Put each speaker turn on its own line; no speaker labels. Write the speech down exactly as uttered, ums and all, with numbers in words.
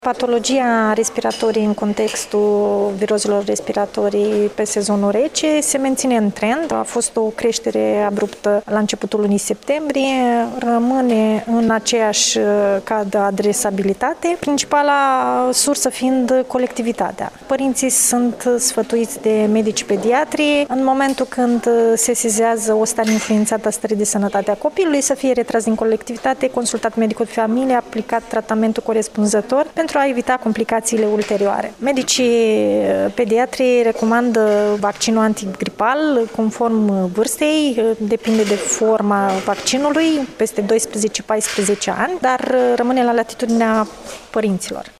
Patologia respiratorie în contextul virozelor respiratorii pe sezonul rece se menține în trend. A fost o creștere abruptă la începutul lunii septembrie, rămâne în aceeași cad de adresabilitate, principala sursă fiind colectivitatea. Părinții sunt sfătuiți de medici pediatri în momentul când se sesizează o stare influențată a stării de sănătate a copilului să fie retras din colectivitate, consultat medicul de familie, aplicat tratamentul corespunzător pentru a evita complicațiile ulterioare. Medicii pediatri recomandă vaccinul antigripal conform vârstei, depinde de forma vaccinului, peste doisprezece paisprezece ani, dar rămâne la latitudinea părinților.